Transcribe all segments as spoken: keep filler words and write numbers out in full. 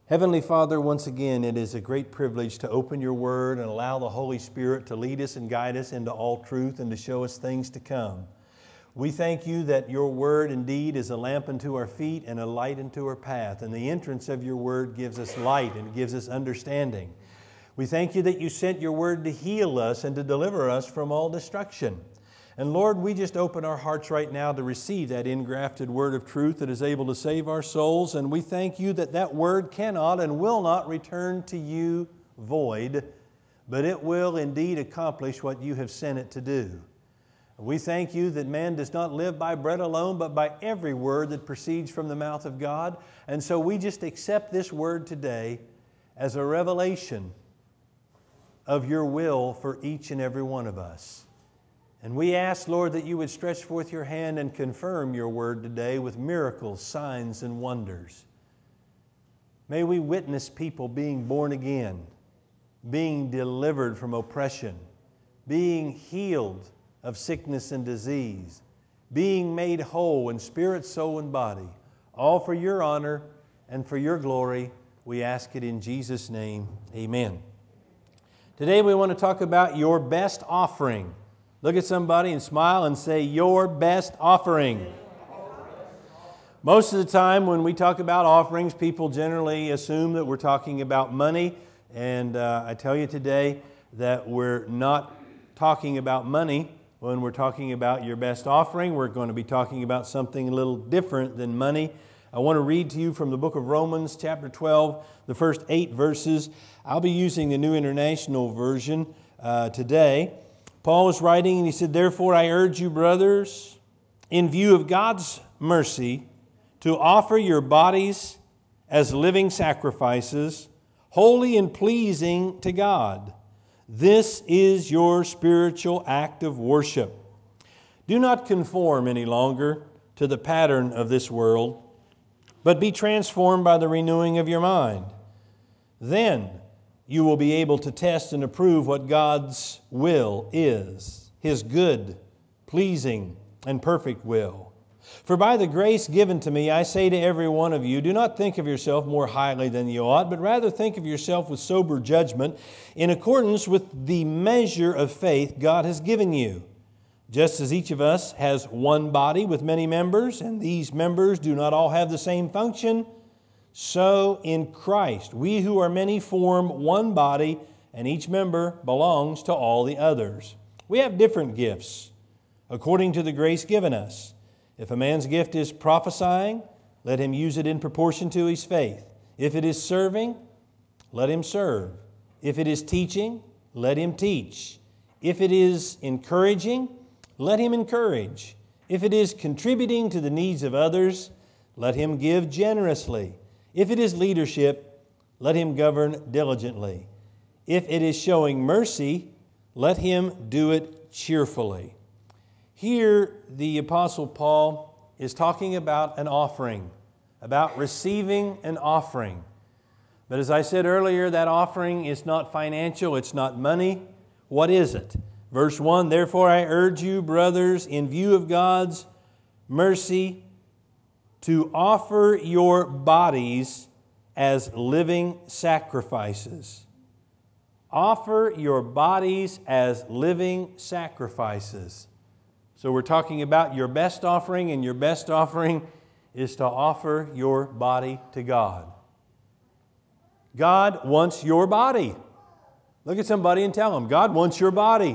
Heavenly Father, once again, it is a great privilege to open your word and allow the Holy Spirit to lead us and guide us into all truth and to show us things to come. We thank you that your word indeed is a lamp unto our feet and a light unto our path. And the entrance of your word gives us light and gives us understanding. We thank you that you sent your word to heal us and to deliver us from all destruction. And Lord, we just open our hearts right now to receive that engrafted word of truth that is able to save our souls. And we thank you that that word cannot and will not return to you void, but it will indeed accomplish what you have sent it to do. We thank you that man does not live by bread alone, but by every word that proceeds from the mouth of God. And so we just accept this word today as a revelation of your will for each and every one of us. And we ask, Lord, that you would stretch forth your hand and confirm your word today with miracles, signs, and wonders. May we witness people being born again, being delivered from oppression, being healed of sickness and disease, being made whole in spirit, soul, and body, all for your honor and for your glory. We ask it in Jesus' name. Amen. Today we want to talk about your best offering. Look at somebody and smile and say, your best offering. Most of the time when we talk about offerings, people generally assume that we're talking about money. And uh, I tell you today that we're not talking about money when we're talking about your best offering. We're going to be talking about something a little different than money. I want to read to you from the book of Romans, chapter twelve, the first eight verses. I'll be using the New International Version uh, today. Paul was writing and he said, therefore I urge you, brothers, in view of God's mercy, to offer your bodies as living sacrifices, holy and pleasing to God. This is your spiritual act of worship. Do not conform any longer to the pattern of this world, but be transformed by the renewing of your mind. Then you will be able to test and approve what God's will is, His good, pleasing, and perfect will. For by the grace given to me, I say to every one of you, do not think of yourself more highly than you ought, but rather think of yourself with sober judgment, in accordance with the measure of faith God has given you. Just as each of us has one body with many members, and these members do not all have the same function, so in Christ, we who are many form one body, and each member belongs to all the others. We have different gifts, according to the grace given us. If a man's gift is prophesying, let him use it in proportion to his faith. If it is serving, let him serve. If it is teaching, let him teach. If it is encouraging, let him encourage. If it is contributing to the needs of others, let him give generously. If it is leadership, let him govern diligently. If it is showing mercy, let him do it cheerfully. Here, the Apostle Paul is talking about an offering, about receiving an offering. But as I said earlier, that offering is not financial, it's not money. What is it? Verse one, therefore I urge you, brothers, in view of God's mercy, to offer your bodies as living sacrifices. Offer your bodies as living sacrifices. So we're talking about your best offering, and your best offering is to offer your body to God. God wants your body. Look at somebody and tell them, God wants your body.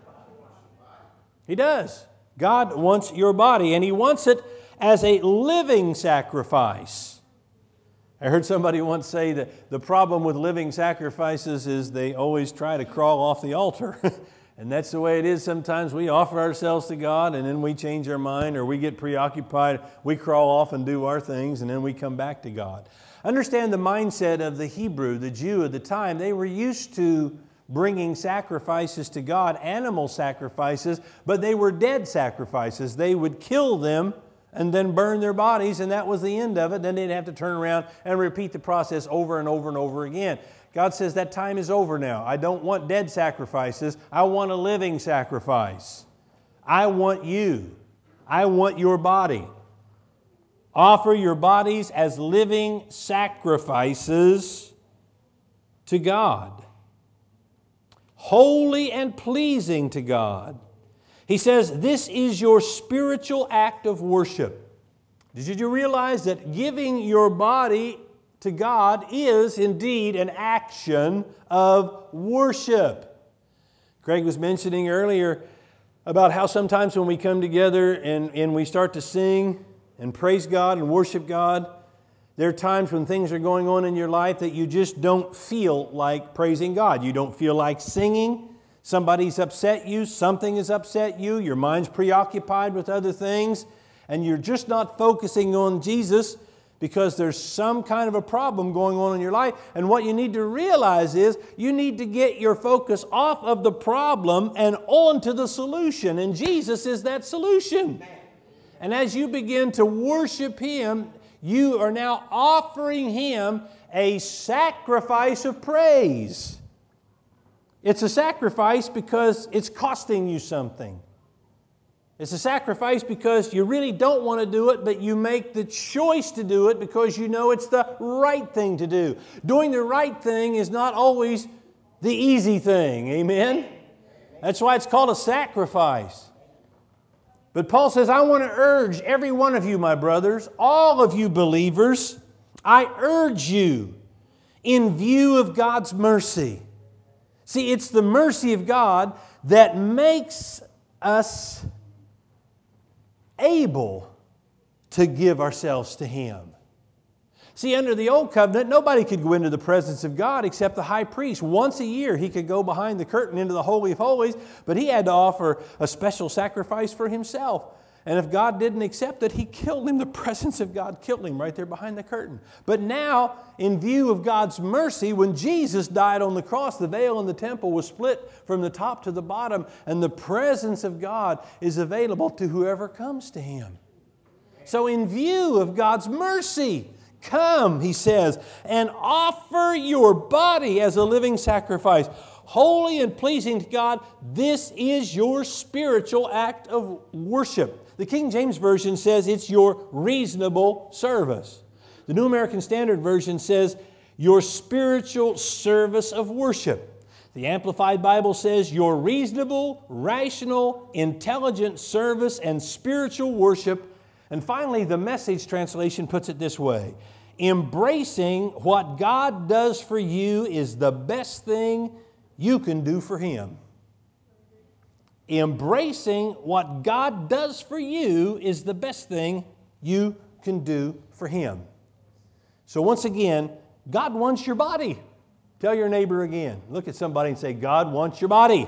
He does. God wants your body, and He wants it as a living sacrifice. I heard somebody once say that the problem with living sacrifices is they always try to crawl off the altar. And that's the way it is sometimes. We offer ourselves to God and then we change our mind, or we get preoccupied. We crawl off and do our things and then we come back to God. Understand the mindset of the Hebrew, the Jew of the time. They were used to bringing sacrifices to God, animal sacrifices, but they were dead sacrifices. They would kill them and then burn their bodies, and that was the end of it. Then they'd have to turn around and repeat the process over and over and over again. God says that time is over now. I don't want dead sacrifices. I want a living sacrifice. I want you. I want your body. Offer your bodies as living sacrifices to God, holy and pleasing to God. He says, this is your spiritual act of worship. Did you realize that giving your body to God is indeed an action of worship? Greg was mentioning earlier about how sometimes when we come together and, and we start to sing and praise God and worship God, there are times when things are going on in your life that you just don't feel like praising God. You don't feel like singing. Somebody's upset you. Something has upset you. Your mind's preoccupied with other things. And you're just not focusing on Jesus because there's some kind of a problem going on in your life. And what you need to realize is you need to get your focus off of the problem and on to the solution. And Jesus is that solution. And as you begin to worship Him, you are now offering Him a sacrifice of praise. It's a sacrifice because it's costing you something. It's a sacrifice because you really don't want to do it, but you make the choice to do it because you know it's the right thing to do. Doing the right thing is not always the easy thing. Amen? That's why it's called a sacrifice. But Paul says, I want to urge every one of you, my brothers, all of you believers, I urge you in view of God's mercy. See, it's the mercy of God that makes us able to give ourselves to Him. See, under the old covenant, nobody could go into the presence of God except the high priest. Once a year, he could go behind the curtain into the Holy of Holies, but he had to offer a special sacrifice for himself. And if God didn't accept it, He killed him. The presence of God killed him right there behind the curtain. But now, in view of God's mercy, when Jesus died on the cross, the veil in the temple was split from the top to the bottom, and the presence of God is available to whoever comes to Him. So in view of God's mercy, come, He says, and offer your body as a living sacrifice, holy and pleasing to God. This is your spiritual act of worship. The King James Version says it's your reasonable service. The New American Standard Version says your spiritual service of worship. The Amplified Bible says your reasonable, rational, intelligent service and spiritual worship. And finally, the Message translation puts it this way: embracing what God does for you is the best thing you can do for Him. Embracing what God does for you is the best thing you can do for Him. So once again, God wants your body. Tell your neighbor again. Look at somebody and say, God wants your body.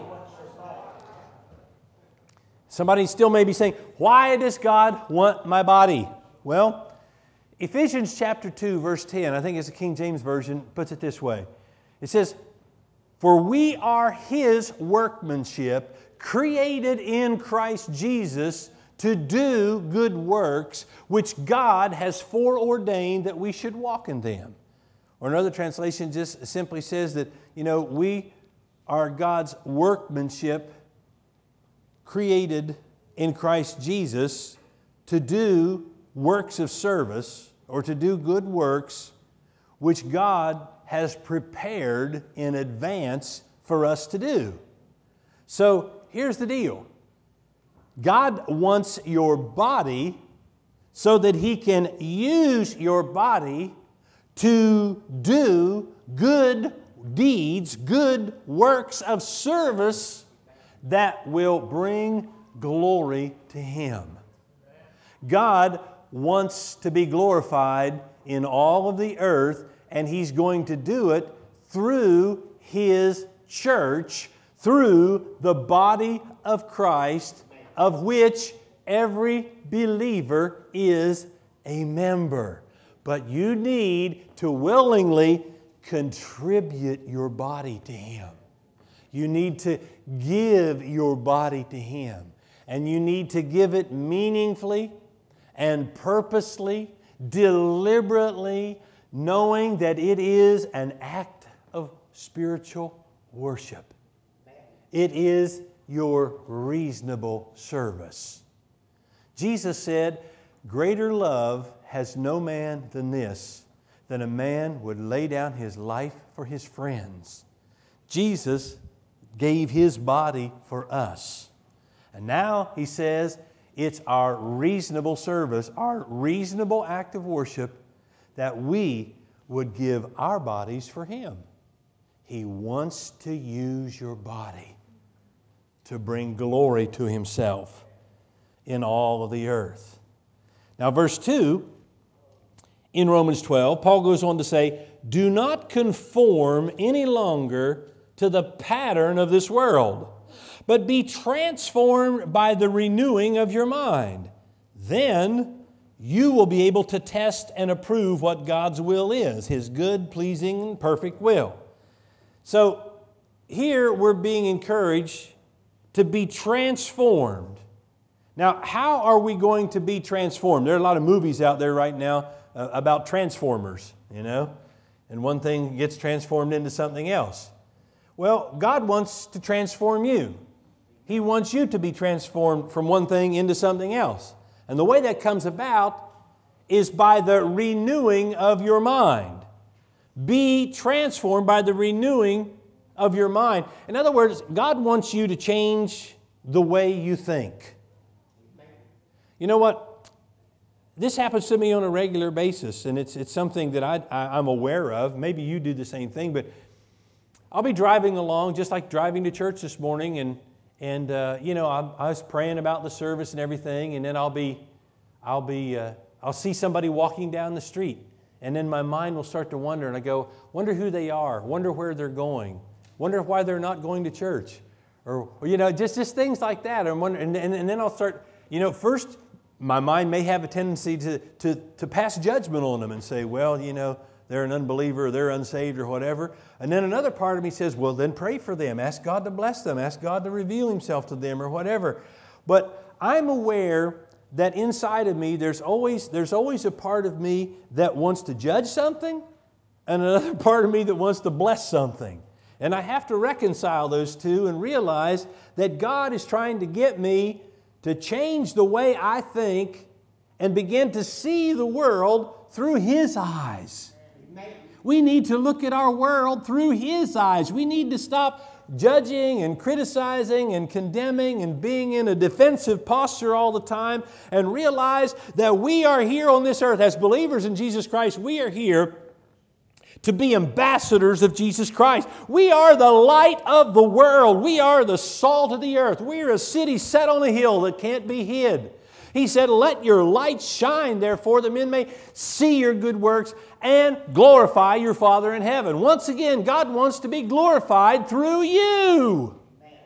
Somebody still may be saying, why does God want my body? Well, Ephesians chapter two, verse ten, I think it's the King James Version, puts it this way. It says, for we are His workmanship, created in Christ Jesus to do good works, which God has foreordained that we should walk in them. Or another translation just simply says that, you know, we are God's workmanship, created in Christ Jesus to do works of service, or to do good works, which God has prepared in advance for us to do. So here's the deal. God wants your body so that He can use your body to do good deeds, good works of service that will bring glory to Him. God wants to be glorified in all of the earth, and He's going to do it through His church, through the body of Christ, of which every believer is a member. But you need to willingly contribute your body to Him. You need to give your body to Him. And you need to give it meaningfully and purposely, deliberately, knowing that it is an act of spiritual worship. It is your reasonable service. Jesus said, greater love has no man than this, than a man would lay down his life for his friends. Jesus gave His body for us. And now He says it's our reasonable service, our reasonable act of worship, that we would give our bodies for Him. He wants to use your body to bring glory to Himself in all of the earth. Now, verse two, in Romans twelve, Paul goes on to say, do not conform any longer to the pattern of this world, but be transformed by the renewing of your mind. Then you will be able to test and approve what God's will is, His good, pleasing, and perfect will. So here we're being encouraged to be transformed. Now, how are we going to be transformed? There are a lot of movies out there right now uh, about transformers, you know, and one thing gets transformed into something else. Well, God wants to transform you. He wants you to be transformed from one thing into something else. And the way that comes about is by the renewing of your mind. Be transformed by the renewing of your mind. In other words, God wants you to change the way you think. You know what? This happens to me on a regular basis, and it's, it's something that I, I, I'm aware of. Maybe you do the same thing, but I'll be driving along, just like driving to church this morning, and and uh, you know, I, I was praying about the service and everything, and then I'll be, I'll be, uh, I'll see somebody walking down the street, and then my mind will start to wonder, and I go, wonder who they are, wonder where they're going, wonder why they're not going to church, or, or you know, just just things like that, and, wonder, and, and and then I'll start, you know, first my mind may have a tendency to to to pass judgment on them and say, well, you know, they're an unbeliever, or they're unsaved, or whatever. And then another part of me says, well, then pray for them. Ask God to bless them. Ask God to reveal Himself to them, or whatever. But I'm aware that inside of me, there's always, there's always a part of me that wants to judge something, and another part of me that wants to bless something. And I have to reconcile those two and realize that God is trying to get me to change the way I think and begin to see the world through His eyes. We need to look at our world through His eyes. We need to stop judging and criticizing and condemning and being in a defensive posture all the time and realize that we are here on this earth as believers in Jesus Christ. We are here to be ambassadors of Jesus Christ. We are the light of the world. We are the salt of the earth. We are a city set on a hill that can't be hid. He said, let your light shine, therefore, that men may see your good works and glorify your Father in heaven. Once again, God wants to be glorified through you.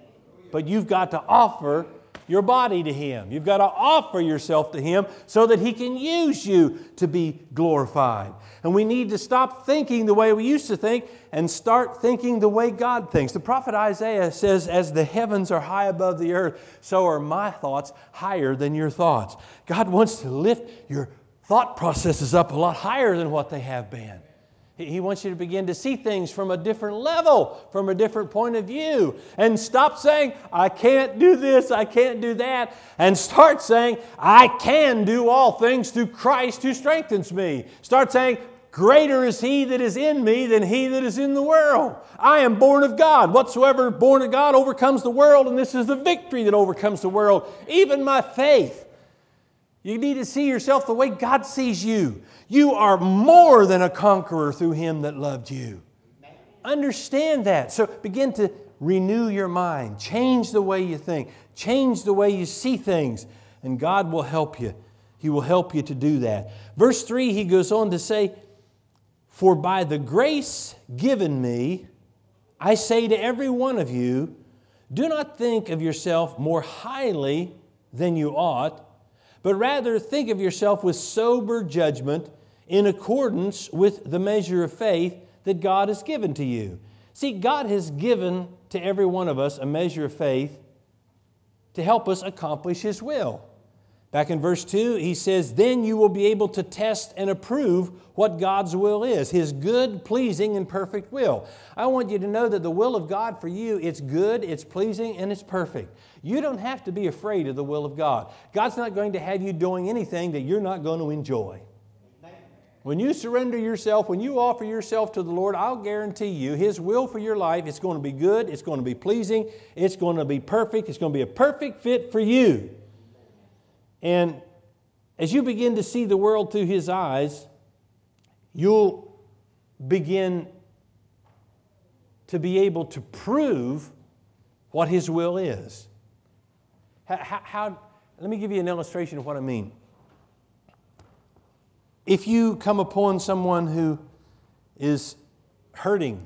But you've got to offer your body to Him. You've got to offer yourself to Him so that He can use you to be glorified. And we need to stop thinking the way we used to think and start thinking the way God thinks. The prophet Isaiah says, as the heavens are high above the earth, so are my thoughts higher than your thoughts. God wants to lift your thought processes up a lot higher than what they have been. He wants you to begin to see things from a different level, from a different point of view. And stop saying, I can't do this, I can't do that. And start saying, I can do all things through Christ who strengthens me. Start saying, greater is He that is in me than he that is in the world. I am born of God. Whatsoever born of God overcomes the world, and this is the victory that overcomes the world, even my faith. You need to see yourself the way God sees you. You are more than a conqueror through Him that loved you. Understand that. So begin to renew your mind. Change the way you think. Change the way you see things. And God will help you. He will help you to do that. Verse three, he goes on to say, for by the grace given me, I say to every one of you, do not think of yourself more highly than you ought, but rather think of yourself with sober judgment in accordance with the measure of faith that God has given to you. See, God has given to every one of us a measure of faith to help us accomplish His will. Back in verse two, he says, then you will be able to test and approve what God's will is, His good, pleasing, and perfect will. I want you to know that the will of God for you, it's good, it's pleasing, and it's perfect. You don't have to be afraid of the will of God. God's not going to have you doing anything that you're not going to enjoy. When you surrender yourself, when you offer yourself to the Lord, I'll guarantee you His will for your life is going to be good, it's going to be pleasing, it's going to be perfect, it's going to be a perfect fit for you. And as you begin to see the world through His eyes, you'll begin to be able to prove what His will is. How, how, let me give you an illustration of what I mean. If you come upon someone who is hurting,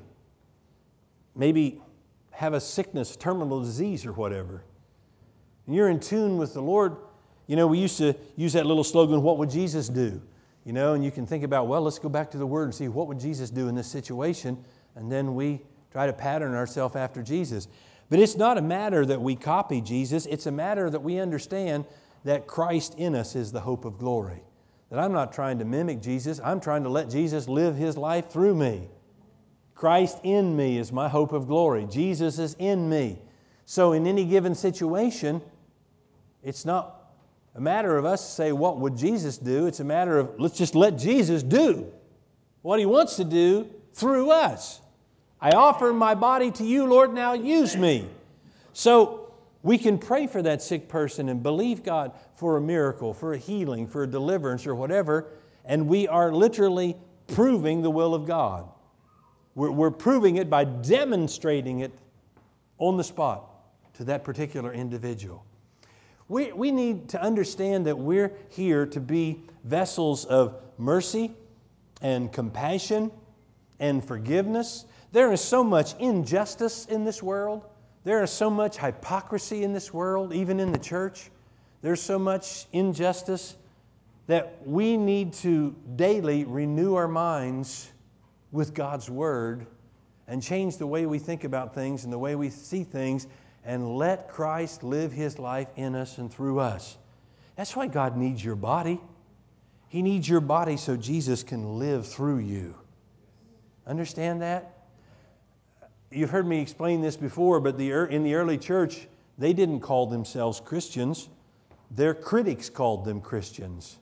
maybe have a sickness, terminal disease or whatever, and you're in tune with the Lord, you know, we used to use that little slogan, what would Jesus do? You know, and you can think about, well, let's go back to the Word and see what would Jesus do in this situation, and then we try to pattern ourselves after Jesus. But it's not a matter that we copy Jesus, it's a matter that we understand that Christ in us is the hope of glory. That I'm not trying to mimic Jesus, I'm trying to let Jesus live His life through me. Christ in me is my hope of glory. Jesus is in me. So in any given situation, it's not a matter of us to say, what would Jesus do? It's a matter of, let's just let Jesus do what He wants to do through us. I offer my body to you, Lord, now use me. So we can pray for that sick person and believe God for a miracle, for a healing, for a deliverance or whatever, and we are literally proving the will of God. We're, we're proving it by demonstrating it on the spot to that particular individual. We, we need to understand that we're here to be vessels of mercy and compassion and forgiveness. There is so much injustice in this world. There is so much hypocrisy in this world, even in the church. There's so much injustice that we need to daily renew our minds with God's Word and change the way we think about things and the way we see things and let Christ live His life in us and through us. That's why God needs your body. He needs your body so Jesus can live through you. Understand that? You've heard me explain this before, but the, in the early church, they didn't call themselves Christians. Their critics called them Christians.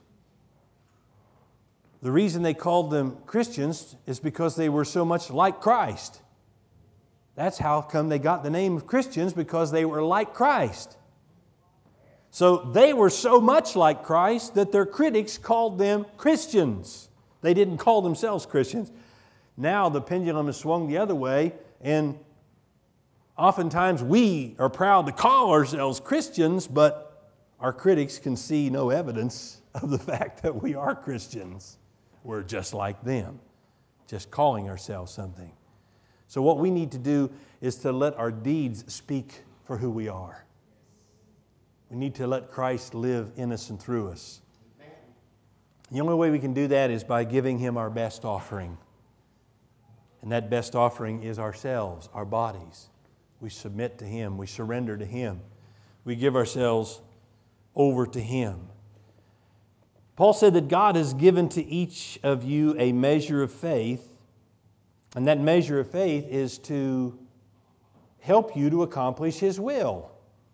The reason they called them Christians is because they were so much like Christ. That's how come they got the name of Christians, because they were like Christ. So they were so much like Christ that their critics called them Christians. They didn't call themselves Christians. Now the pendulum has swung the other way, and oftentimes we are proud to call ourselves Christians, but our critics can see no evidence of the fact that we are Christians. We're just like them, just calling ourselves something. So what we need to do is to let our deeds speak for who we are. We need to let Christ live in us and through us. The only way we can do that is by giving Him our best offering. And that best offering is ourselves, our bodies. We submit to Him. We surrender to Him. We give ourselves over to Him. Paul said that God has given to each of you a measure of faith, and that measure of faith is to help you to accomplish His will.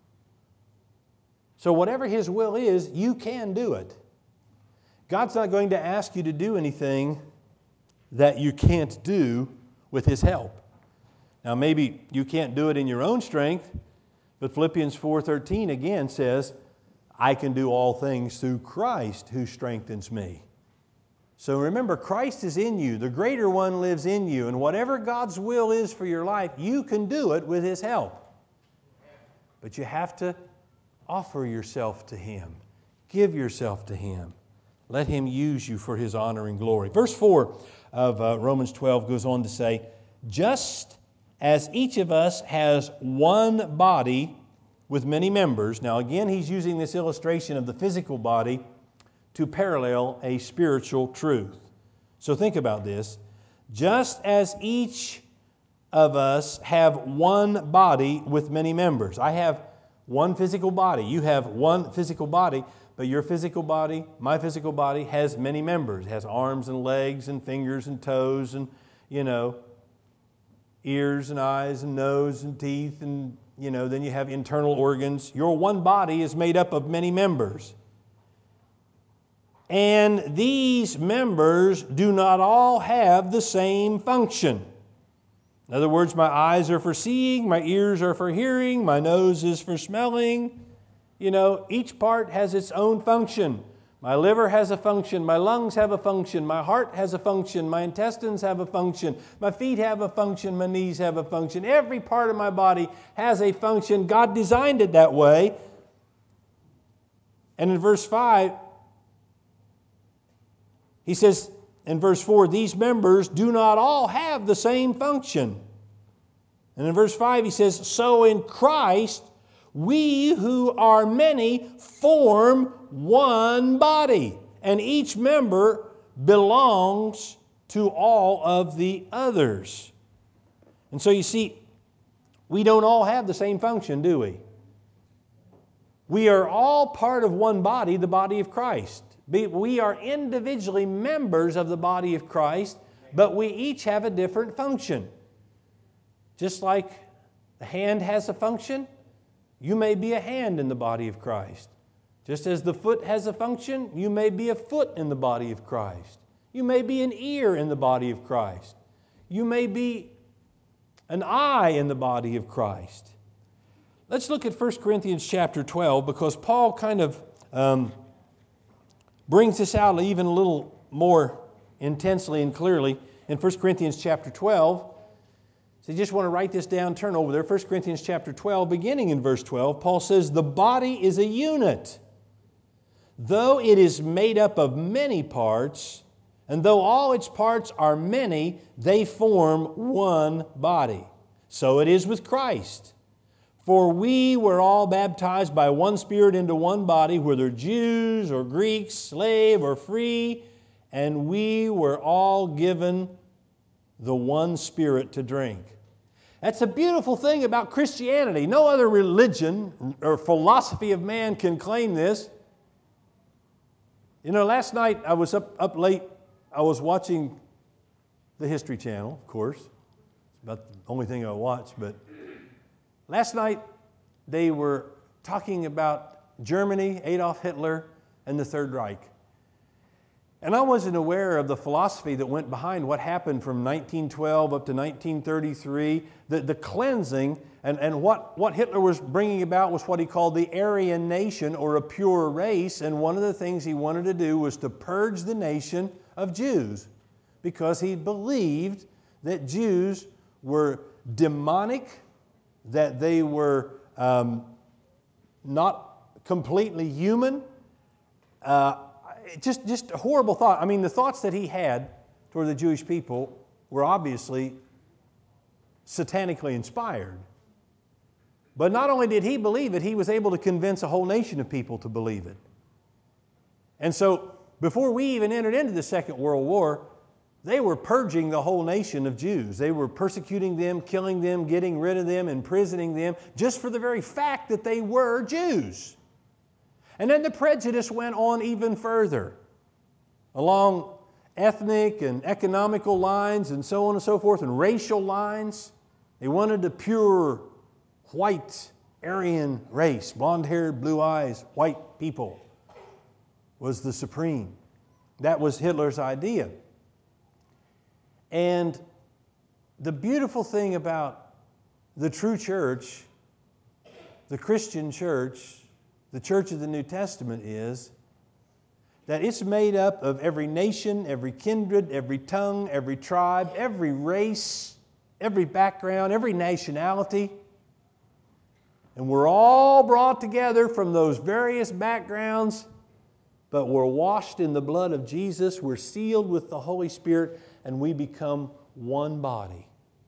So whatever His will is, you can do it. God's not going to ask you to do anything that you can't do with His help. Now maybe you can't do it in your own strength, but Philippians four thirteen again says, I can do all things through Christ who strengthens me. So remember, Christ is in you. The greater one lives in you. And whatever God's will is for your life, you can do it with His help. But you have to offer yourself to Him. Give yourself to Him. Let Him use you for His honor and glory. Verse four of uh, Romans twelve goes on to say, just as each of us has one body with many members. Now again, he's using this illustration of the physical body to parallel a spiritual truth. So think about this. Just as each of us have one body with many members. I have one physical body. You have one physical body. but your physical body, my physical body, has many members. It has arms and legs and fingers and toes and, you know, ears and eyes and nose and teeth and, you know, then you have internal organs. Your one body is made up of many members. And these members do not all have the same function. In other words, my eyes are for seeing, my ears are for hearing, my nose is for smelling. You know, each part has its own function. My liver has a function, my lungs have a function, my heart has a function, my intestines have a function, my feet have a function, my knees have a function. Every part of my body has a function. God designed it that way. And in verse five, he says in verse four, these members do not all have the same function. And in verse five he says, so in Christ we who are many form one body, and each member belongs to all of the others. And so you see, we don't all have the same function, do we? We are all part of one body, the body of Christ. We are individually members of the body of Christ, but we each have a different function. Just like the hand has a function, you may be a hand in the body of Christ. Just as the foot has a function, you may be a foot in the body of Christ. You may be an ear in the body of Christ. You may be an eye in the body of Christ. Let's look at First Corinthians chapter twelve, because Paul kind of um, brings this out even a little more intensely and clearly in First Corinthians chapter twelve. So you just want to write this down, turn over there. First Corinthians chapter twelve, beginning in verse twelve, Paul says, the body is a unit. Though it is made up of many parts, and though all its parts are many, they form one body. So it is with Christ. For we were all baptized by one Spirit into one body, whether Jews or Greeks, slave or free, and we were all given the one Spirit to drink. That's a beautiful thing about Christianity. No other religion or philosophy of man can claim this. You know, last night I was up, up late. I was watching the History Channel, of course. It's about the only thing I watch. But last night they were talking about Germany, Adolf Hitler, and the Third Reich. And I wasn't aware of the philosophy that went behind what happened from nineteen twelve up to nineteen thirty-three, the, the cleansing, and, and what, what Hitler was bringing about was what he called the Aryan nation, or a pure race, and one of the things he wanted to do was to purge the nation of Jews, because he believed that Jews were demonic, that they were um, not completely human, uh, Just, just a horrible thought. I mean, the thoughts that he had toward the Jewish people were obviously satanically inspired. But not only did he believe it, he was able to convince a whole nation of people to believe it. And so, before we even entered into the Second World War, they were purging the whole nation of Jews. They were persecuting them, killing them, getting rid of them, imprisoning them, just for the very fact that they were Jews. And then the prejudice went on even further, along ethnic and economical lines and so on and so forth, and racial lines. They wanted a pure, white, Aryan race. Blonde-haired, blue eyes, white people was the supreme. That was Hitler's idea. And the beautiful thing about the true church, the Christian church, the church of the New Testament, is that it's made up of every nation, every kindred, every tongue, every tribe, every race, every background, every nationality. And we're all brought together from those various backgrounds, but we're washed in the blood of Jesus, we're sealed with the Holy Spirit, and we become one body.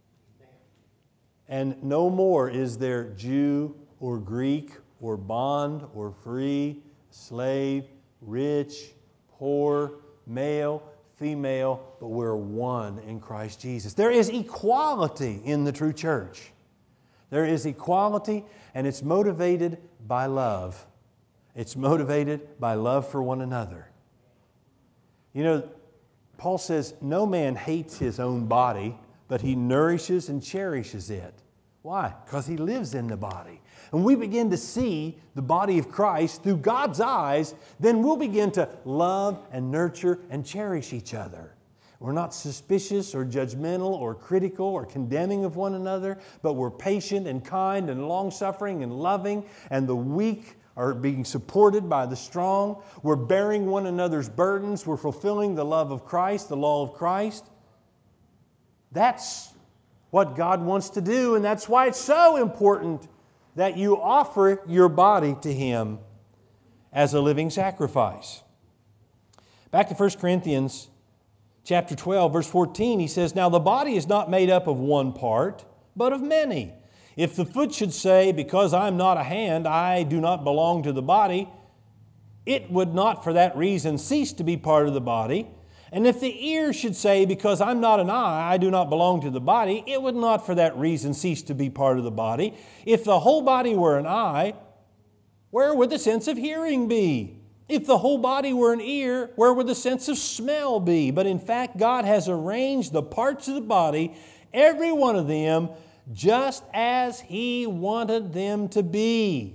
And no more is there Jew or Greek or bond or free, slave, rich, poor, male, female, but we're one in Christ Jesus. There is equality in the true church. There is equality, and it's motivated by love. It's motivated by love for one another. You know, Paul says, no man hates his own body, but he nourishes and cherishes it. Why? Because he lives in the body. And we begin to see the body of Christ through God's eyes, then we'll begin to love and nurture and cherish each other. We're not suspicious or judgmental or critical or condemning of one another, but we're patient and kind and long-suffering and loving, and the weak are being supported by the strong. We're bearing one another's burdens. We're fulfilling the love of Christ, the law of Christ. That's what God wants to do, and that's why it's so important that you offer your body to Him as a living sacrifice. Back to First Corinthians chapter twelve, verse fourteen, he says, now the body is not made up of one part, but of many. If the foot should say, because I'm not a hand, I do not belong to the body, it would not for that reason cease to be part of the body. And if the ear should say, because I'm not an eye, I do not belong to the body, it would not for that reason cease to be part of the body. If the whole body were an eye, where would the sense of hearing be? If the whole body were an ear, where would the sense of smell be? But in fact, God has arranged the parts of the body, every one of them, just as He wanted them to be.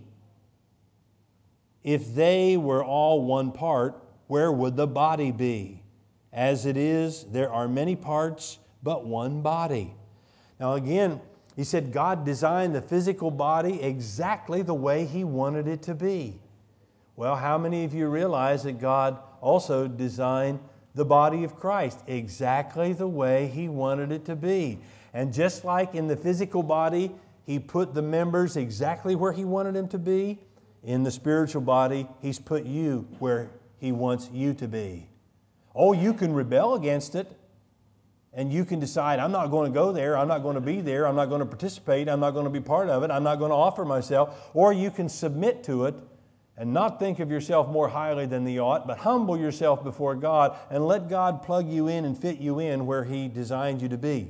If they were all one part, where would the body be? As it is, there are many parts, but one body. Now again, he said God designed the physical body exactly the way He wanted it to be. Well, how many of you realize that God also designed the body of Christ exactly the way He wanted it to be? And just like in the physical body, He put the members exactly where He wanted them to be, in the spiritual body, He's put you where He wants you to be. Oh, you can rebel against it, and you can decide, I'm not going to go there, I'm not going to be there, I'm not going to participate, I'm not going to be part of it, I'm not going to offer myself. Or you can submit to it and not think of yourself more highly than you ought, but humble yourself before God and let God plug you in and fit you in where He designed you to be.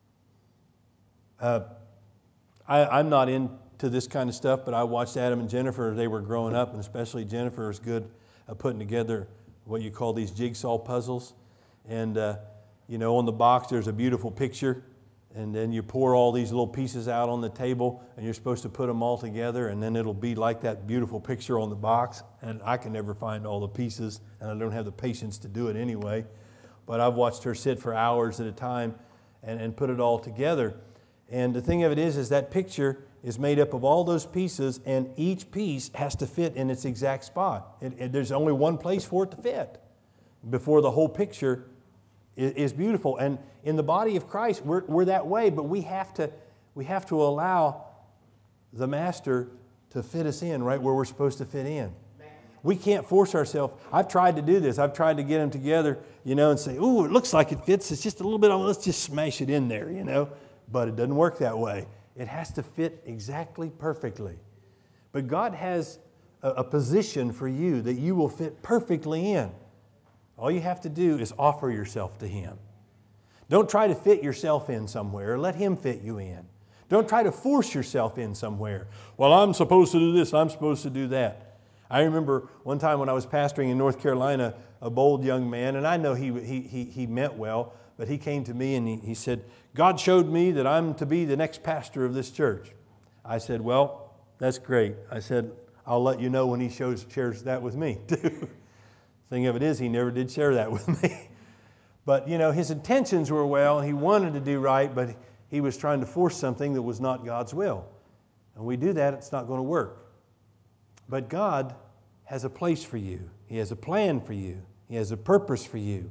Uh, I, I'm not into this kind of stuff, but I watched Adam and Jennifer as they were growing up, and especially Jennifer is good at putting together what you call these jigsaw puzzles. And, uh, you know, on the box there's a beautiful picture, and then you pour all these little pieces out on the table, and you're supposed to put them all together, and then it'll be like that beautiful picture on the box. And I can never find all the pieces, and I don't have the patience to do it anyway. But I've watched her sit for hours at a time and, and put it all together. And the thing of it is, is that picture is made up of all those pieces, and each piece has to fit in its exact spot. It, it, there's only one place for it to fit before the whole picture is, is beautiful. And in the body of Christ, we're, we're that way, but we have to, we have to allow the Master to fit us in right where we're supposed to fit in. We can't force ourselves. I've tried to do this. I've tried to get them together, you know, and say, ooh, it looks like it fits. It's just a little bit, let's just smash it in there, you know. But it doesn't work that way. It has to fit exactly perfectly. But God has a, a position for you that you will fit perfectly in. All you have to do is offer yourself to Him. Don't try to fit yourself in somewhere. Let Him fit you in. Don't try to force yourself in somewhere. Well, I'm supposed to do this. I'm supposed to do that. I remember one time when I was pastoring in North Carolina, a bold young man, and I know he, he, he, he meant well, but he came to me and he, he said, God showed me that I'm to be the next pastor of this church. I said, well, that's great. I said, I'll let you know when he shows, shares that with me too. Thing of it is, he never did share that with me. But, you know, his intentions were well. He wanted to do right, but he was trying to force something that was not God's will. And we do that, it's not going to work. But God has a place for you. He has a plan for you. He has a purpose for you.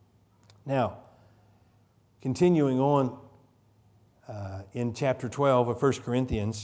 Now, continuing on uh, in chapter twelve of First Corinthians,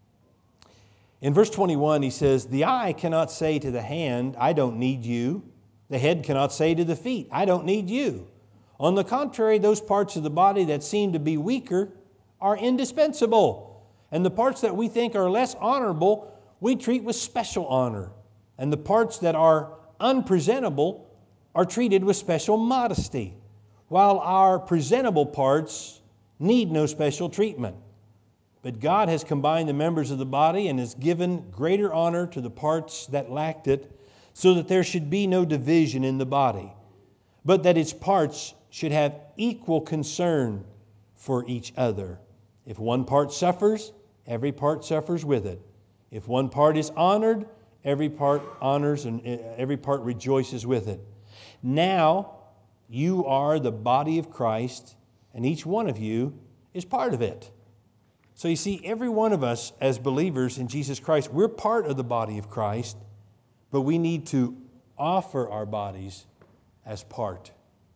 in verse twenty-one he says, the eye cannot say to the hand, I don't need you. The head cannot say to the feet, I don't need you. On the contrary, those parts of the body that seem to be weaker are indispensable. And the parts that we think are less honorable, we treat with special honor. And the parts that are unpresentable are treated with special modesty, while our presentable parts need no special treatment. But God has combined the members of the body and has given greater honor to the parts that lacked it, so that there should be no division in the body, but that its parts should have equal concern for each other. If one part suffers, every part suffers with it. If one part is honored, every part honors and every part rejoices with it. Now you are the body of Christ, and each one of you is part of it. So you see, every one of us as believers in Jesus Christ, we're part of the body of Christ, but we need to offer our bodies as part.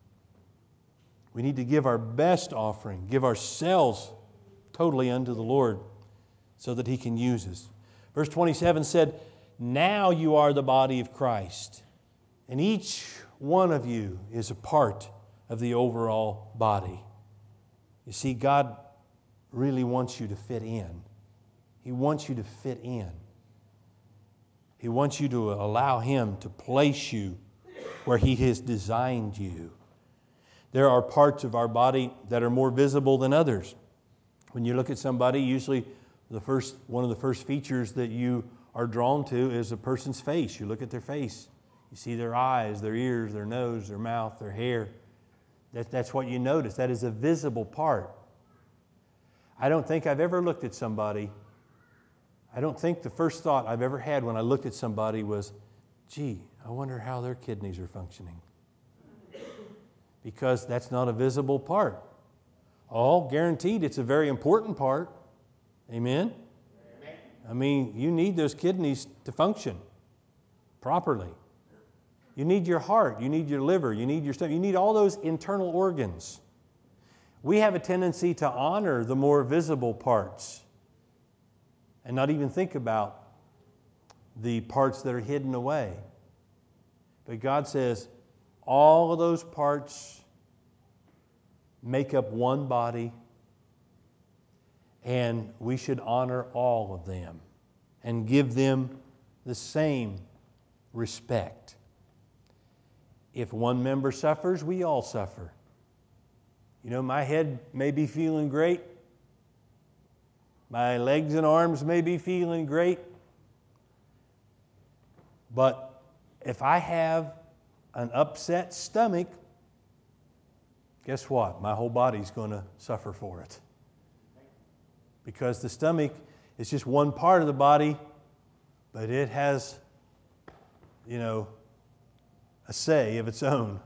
We need to give our best offering, give ourselves totally unto the Lord so that He can use us. Verse twenty-seven said, now you are the body of Christ, and each one of you is a part of the overall body. You see, God really wants you to fit in. He wants you to fit in. He wants you to allow Him to place you where He has designed you. There are parts of our body that are more visible than others. When you look at somebody, usually the first one of the first features that you are drawn to is a person's face. You look at their face. You see their eyes, their ears, their nose, their mouth, their hair. That, that's what you notice. That is a visible part. I don't think I've ever looked at somebody, I don't think the first thought I've ever had when I looked at somebody was, gee, I wonder how their kidneys are functioning. Because that's not a visible part. All guaranteed it's a very important part. Amen? Amen? I mean, you need those kidneys to function properly. You need your heart, you need your liver, you need your stomach, you need all those internal organs. We have a tendency to honor the more visible parts and not even think about the parts that are hidden away. But God says all of those parts make up one body, and we should honor all of them and give them the same respect. If one member suffers, we all suffer. You know, my head may be feeling great. My legs and arms may be feeling great. But if I have an upset stomach, guess what? My whole body's going to suffer for it. Because the stomach is just one part of the body, but it has, you know, a say of its own.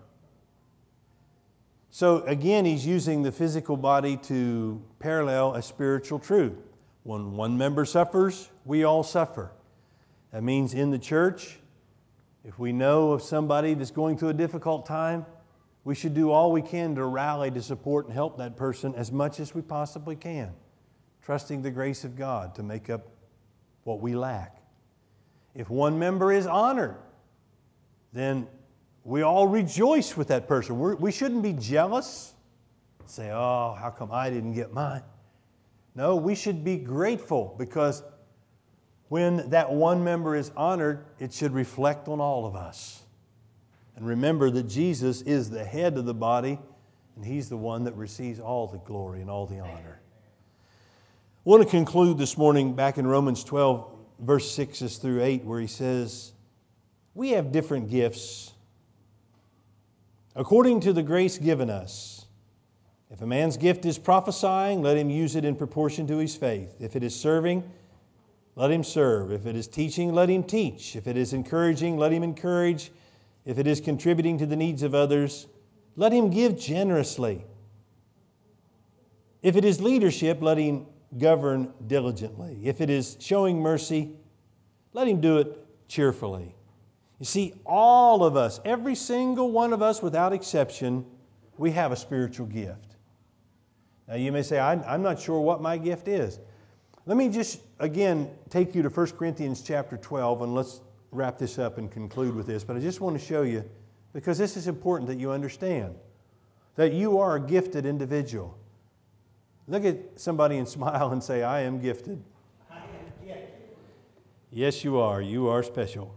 So again, he's using the physical body to parallel a spiritual truth. When one member suffers, we all suffer. That means in the church, if we know of somebody that's going through a difficult time, we should do all we can to rally, to support, and help that person as much as we possibly can, trusting the grace of God to make up what we lack. If one member is honored, then we all rejoice with that person. We're, we shouldn't be jealous, say, oh, how come I didn't get mine? No, we should be grateful, because when that one member is honored, it should reflect on all of us. And remember that Jesus is the head of the body, and He's the one that receives all the glory and all the honor. I want to conclude this morning back in Romans twelve, verse six through eight, where he says, we have different gifts according to the grace given us. If a man's gift is prophesying, let him use it in proportion to his faith. If it is serving, let him serve. If it is teaching, let him teach. If it is encouraging, let him encourage. If it is contributing to the needs of others, let him give generously. If it is leadership, let him govern diligently. If it is showing mercy, let him do it cheerfully. You see, all of us, every single one of us without exception, we have a spiritual gift. Now you may say, I'm not sure what my gift is. Let me just, again, take you to First Corinthians chapter twelve, and let's wrap this up and conclude with this. But I just want to show you, because this is important that you understand, that you are a gifted individual. Look at somebody and smile and say, I am gifted. I am gifted. Yes, you are. You are special.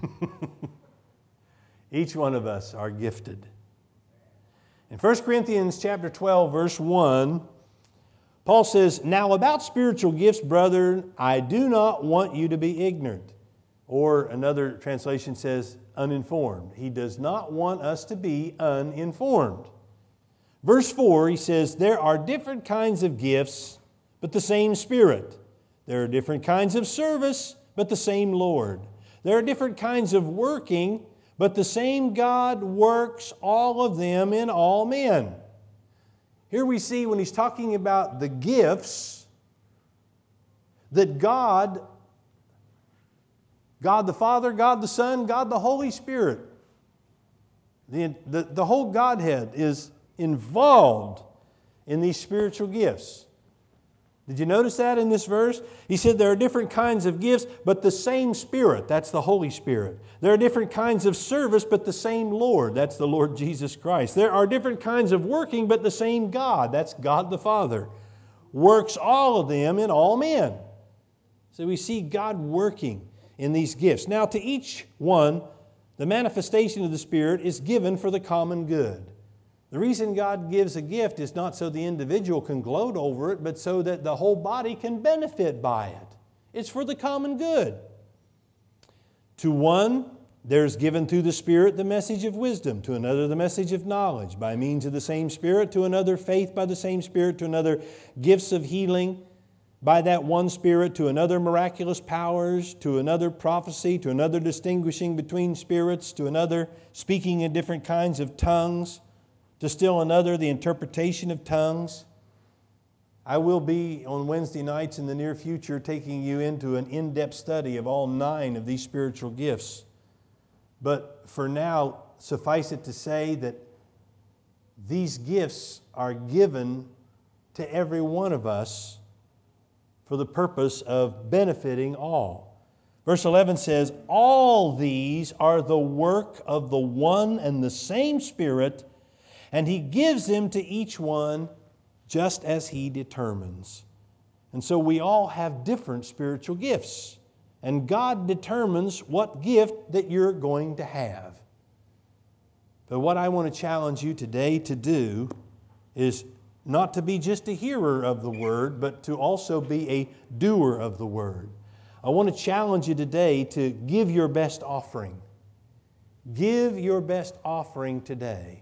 Each one of us are gifted. In First Corinthians chapter twelve, verse one, Paul says, now about spiritual gifts, brethren, I do not want you to be ignorant. Or another translation says, uninformed. He does not want us to be uninformed. Verse four, he says, there are different kinds of gifts, but the same Spirit. There are different kinds of service, but the same Lord. There are different kinds of working, but the same God works all of them in all men. Here we see when he's talking about the gifts that God, God the Father, God the Son, God the Holy Spirit, the, the, the whole Godhead is involved in these spiritual gifts. Did you notice that in this verse? He said there are different kinds of gifts, but the same Spirit. That's the Holy Spirit. There are different kinds of service, but the same Lord. That's the Lord Jesus Christ. There are different kinds of working, but the same God. That's God the Father. Works all of them in all men. So we see God working in these gifts. Now to each one, the manifestation of the Spirit is given for the common good. The reason God gives a gift is not so the individual can gloat over it, but so that the whole body can benefit by it. It's for the common good. To one, there's given through the Spirit the message of wisdom, to another the message of knowledge by means of the same Spirit, to another faith by the same Spirit, to another gifts of healing by that one Spirit, to another miraculous powers, to another prophecy, to another distinguishing between spirits, to another speaking in different kinds of tongues, to still another, the interpretation of tongues. I will be on Wednesday nights in the near future taking you into an in-depth study of all nine of these spiritual gifts. But for now, suffice it to say that these gifts are given to every one of us for the purpose of benefiting all. Verse eleven says, all these are the work of the one and the same Spirit, and He gives them to each one just as He determines. And so we all have different spiritual gifts. And God determines what gift that you're going to have. But what I want to challenge you today to do is not to be just a hearer of the Word, but to also be a doer of the Word. I want to challenge you today to give your best offering. Give your best offering today.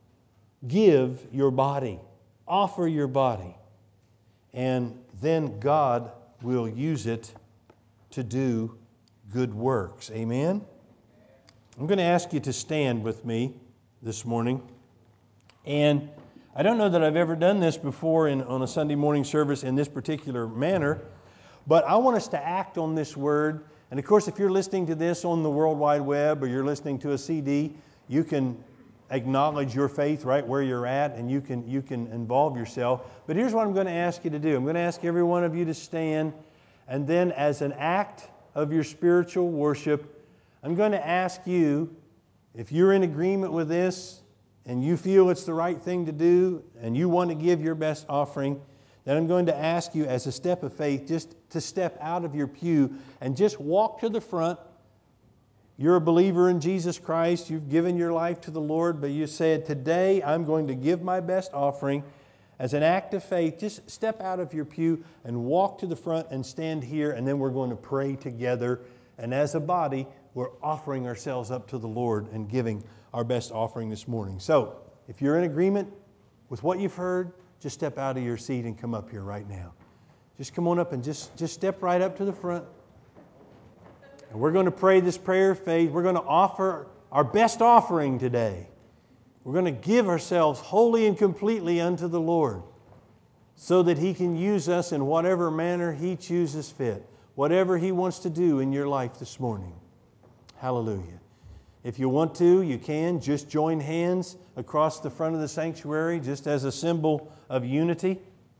Give your body. Offer your body. And then God will use it to do good works. Amen? I'm going to ask you to stand with me this morning. And I don't know that I've ever done this before in, on a Sunday morning service in this particular manner, but I want us to act on this word. And of course, if you're listening to this on the World Wide Web or you're listening to a C D, you can acknowledge your faith right where you're at, and you can, you can involve yourself. But here's what I'm going to ask you to do. I'm going to ask every one of you to stand, and then as an act of your spiritual worship, I'm going to ask you, if you're in agreement with this, and you feel it's the right thing to do, and you want to give your best offering, then I'm going to ask you as a step of faith just to step out of your pew and just walk to the front. You're a believer in Jesus Christ. You've given your life to the Lord, but you said, today I'm going to give my best offering. As an act of faith, just step out of your pew and walk to the front and stand here, and then we're going to pray together. And as a body, we're offering ourselves up to the Lord and giving our best offering this morning. So, if you're in agreement with what you've heard, just step out of your seat and come up here right now. Just come on up and just, just step right up to the front. And we're going to pray this prayer of faith. We're going to offer our best offering today. We're going to give ourselves wholly and completely unto the Lord so that He can use us in whatever manner He chooses fit, whatever He wants to do in your life this morning. Hallelujah. If you want to, you can just join hands across the front of the sanctuary just as a symbol of unity.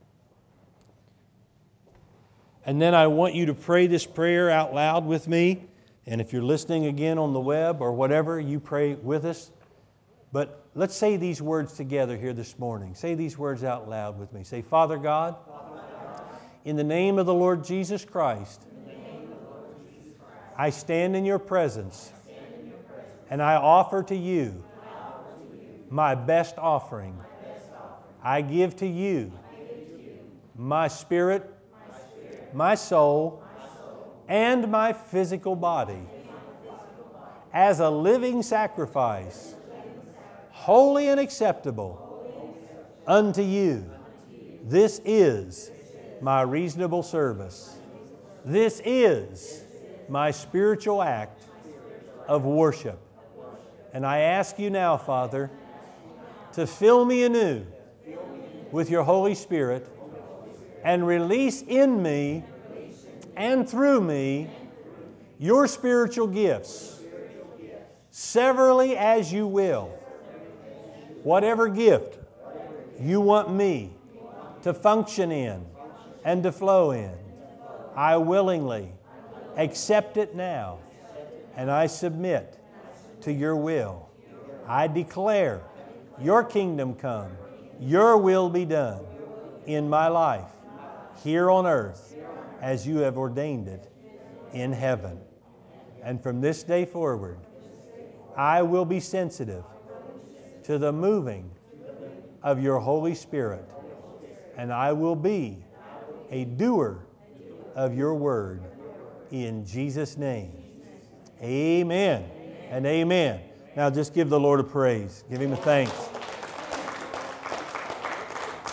And then I want you to pray this prayer out loud with me. And if you're listening again on the web or whatever, you pray with us. But let's say these words together here this morning. Say these words out loud with me. Say, Father God, Father God, in the name of the Lord Jesus Christ, Lord Jesus Christ I stand in your presence, in your presence and I offer to you, offer to you my best offering. My, best offering. I give to you, I give to you my spirit, my soul, and my physical body as a living sacrifice, holy and acceptable unto you. This is my reasonable service. This is my spiritual act of worship. And I ask you now, Father, to fill me anew with your Holy Spirit and release in me and through me your spiritual gifts, severally as you will. Whatever gift you want me to function in and to flow in, I willingly accept it now, and I submit to your will. I declare your kingdom come, your will be done in my life, here on earth, as you have ordained it in heaven. And from this day forward, I will be sensitive to the moving of your Holy Spirit, and I will be a doer of your word. In Jesus' name, amen and amen. Now just give the Lord a praise. Give Him a thanks.